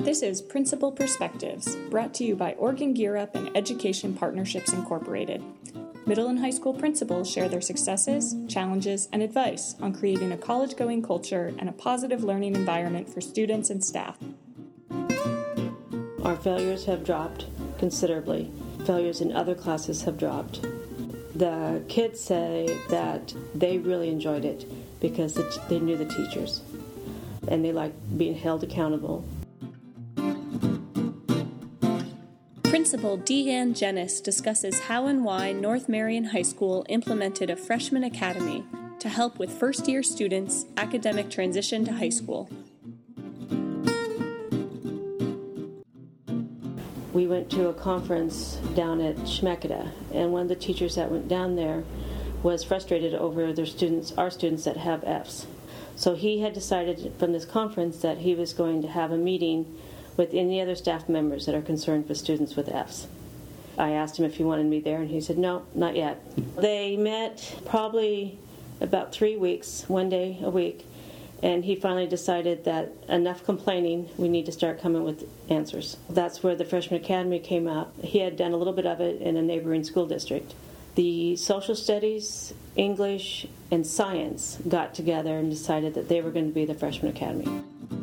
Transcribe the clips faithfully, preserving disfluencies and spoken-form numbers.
This is Principal Perspectives, brought to you by Oregon Gear Up and Education Partnerships Incorporated. Middle and high school principals share their successes, challenges, and advice on creating a college-going culture and a positive learning environment for students and staff. Our failures have dropped considerably. Failures in other classes have dropped. The kids say that they really enjoyed it because they knew the teachers and they liked being held accountable. Principal Deanne Jennis discusses how and why North Marion High School implemented a freshman academy to help with first-year students' academic transition to high school. We went to a conference down at Schmekeda, and one of the teachers that went down there was frustrated over their students, our students that have F's. So he had decided from this conference that he was going to have a meeting with any other staff members that are concerned with students with F's. I asked him if he wanted me there, and he said, no, not yet. They met probably about three weeks, one day a week, and he finally decided that enough complaining, we need to start coming with answers. That's where the Freshman Academy came out. He had done a little bit of it in a neighboring school district. The social studies, English, and science got together and decided that they were going to be the Freshman Academy.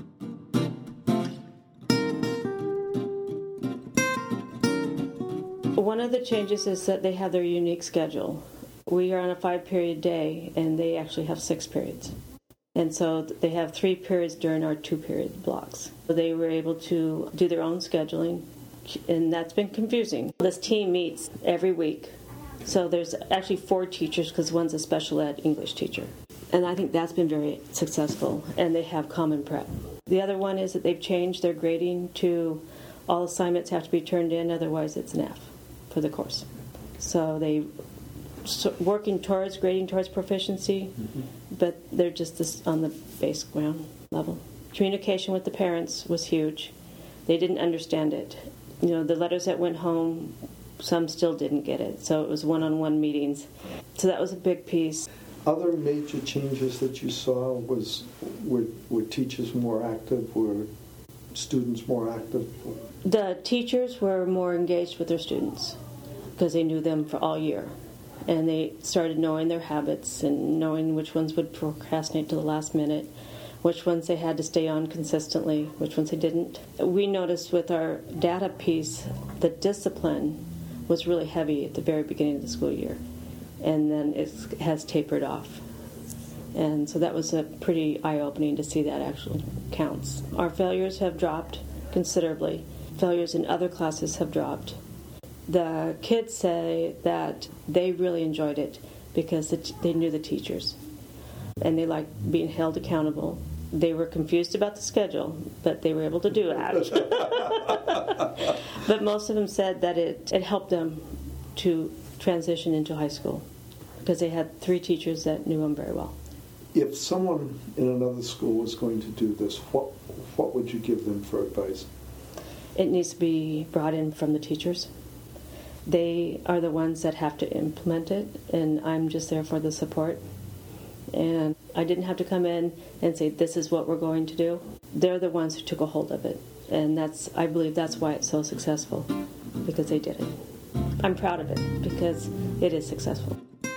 One of the changes is that they have their unique schedule. We are on a five-period day, and they actually have six periods. And so they have three periods during our two-period blocks. So they were able to do their own scheduling, and that's been confusing. This team meets every week. So there's actually four teachers because one's a special ed English teacher. And I think that's been very successful, and they have common prep. The other one is that they've changed their grading to all assignments have to be turned in, otherwise it's an F for the course. So they so working towards grading towards proficiency, mm-hmm. but they're just this on the base ground level. Communication with the parents was huge. They didn't understand it. You know, the letters that went home, some still didn't get it. So it was one-on-one meetings. So that was a big piece. Other major changes that you saw was were, were teachers more active, were students more active? The teachers were more engaged with their students because they knew them for all year. And they started knowing their habits and knowing which ones would procrastinate to the last minute, which ones they had to stay on consistently, which ones they didn't. We noticed with our data piece, the discipline was really heavy at the very beginning of the school year, and then it has tapered off. And so that was a pretty eye-opening to see that actually counts. Our failures have dropped considerably. Failures in other classes have dropped. The kids say that they really enjoyed it because they knew the teachers and they liked being held accountable. They were confused about the schedule, but they were able to do that. But most of them said that it, it helped them to transition into high school because they had three teachers that knew them very well. If someone in another school was going to do this, what what would you give them for advice? It needs to be brought in from the teachers. They are the ones that have to implement it, and I'm just there for the support. And I didn't have to come in and say, this is what we're going to do. They're the ones who took a hold of it, and that's I believe that's why it's so successful, because they did it. I'm proud of it, because it is successful.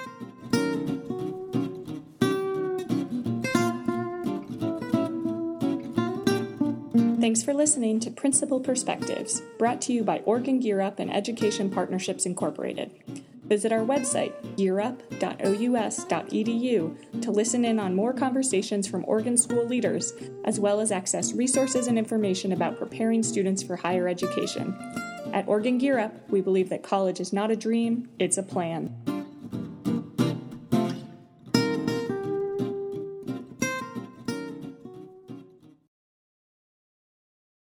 Thanks for listening to Principal Perspectives, brought to you by Oregon Gear Up and Education Partnerships Incorporated. Visit our website, gear up dot o u s dot e d u, to listen in on more conversations from Oregon school leaders, as well as access resources and information about preparing students for higher education. At Oregon Gear Up, we believe that college is not a dream, it's a plan.